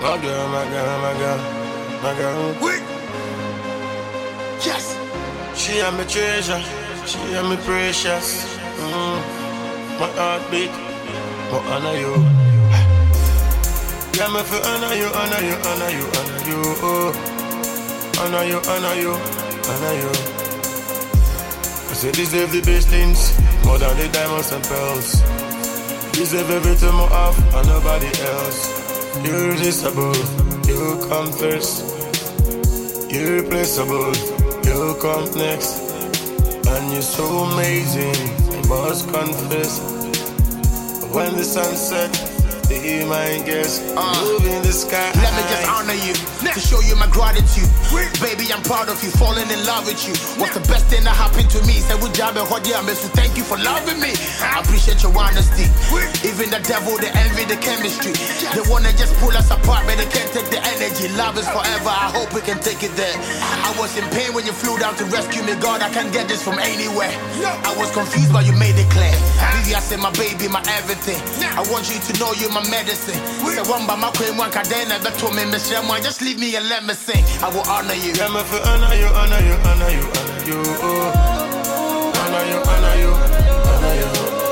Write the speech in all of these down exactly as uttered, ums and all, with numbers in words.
My girl, my girl, my girl, my girl. Wait. Yes. She am my treasure, she am my precious. Mm. My heartbeat, my honor you. Yeah, me for honor you, honor you, honor you, honor you. Oh. Honor you, honor you, honor you. Cause you deserve the best things, more than the diamonds and pearls. Deserve everything more off and nobody else. You're irresistible, you come first. You're irreplaceable, you come next. And you're so amazing, I must confess. When the sun sets, be my guest, uh, move in the sky. Let me just honor you, to show you my gratitude. Baby, I'm proud of you, falling in love with you. What's the best thing that happened to me? Say we job and hold you, so thank you for loving me. I appreciate your honesty. Even the devil, the envy, the chemistry. They wanna just pull us apart, but they can't take the energy. Love is forever, I hope we can take it there. I was in pain when you flew down to rescue me. God, I can't get this from anywhere. I was confused, but you made it clear. Vivi, I said my baby, my everything. I want you to know you're my medicine. Say one by my queen, one cadena, that told me, Miss Ramon, just leave me and let me sing. I will honor you. Yeah, me for honor you, honor you, honor you, honor you. Oh. Honor you, honor you, honor you.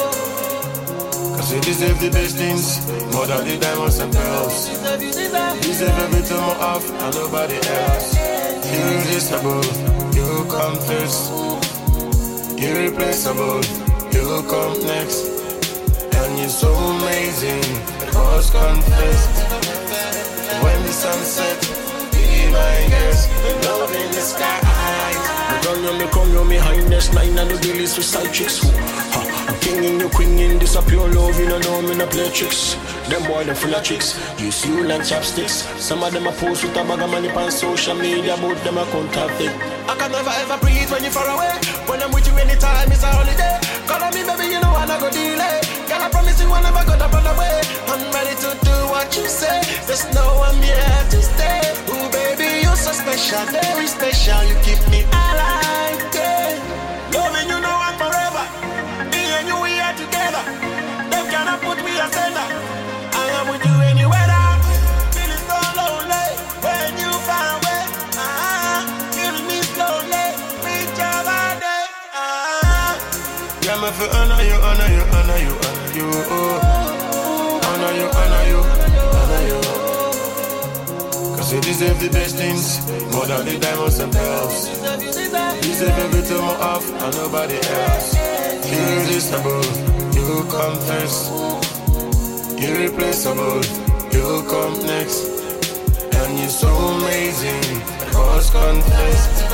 Cause you deserve the best things, more than the diamonds and pearls. Deserve everything more off and nobody else. You're irresistible, you come first. You're irreplaceable, you come next. And you're so amazing, I must confess. When the sun sets, be my guest, love in the sky. Me run you, me come you, me highness, nine and the deal is with side chicks. Ha, I'm king in you, queen in this up your love, you don't know me no play tricks. Them boy, them full of tricks, use you like chopsticks. Some of them a post with a bag of money on social media, but them a counterfeit. I can never ever breathe when you're far away. When I'm with you anytime, it's a holiday. Call on me, baby, you know I not go delay. Girl, I promise you I'll never go to run away. I'm ready to do what you say. Just know I'm here to stay. Ooh, baby, you're so special, very special. You keep me alive, yeah. Loving you know I'm forever. Me and you, we are together. Them cannot put me asunder. I am with you anywhere. Feeling so lonely when you far away. Ah, killing me slowly. Reach your body. Ah. Yeah, me for honor you, honor you, honor you, honor you. Oh. Honor you, honor you, honor you. Cause you deserve the best things, more than the diamonds and pearls. Deserve everything more off and nobody else. You're irresistible, you come first. You're irreplaceable, you come next. And you're so amazing, I must confess.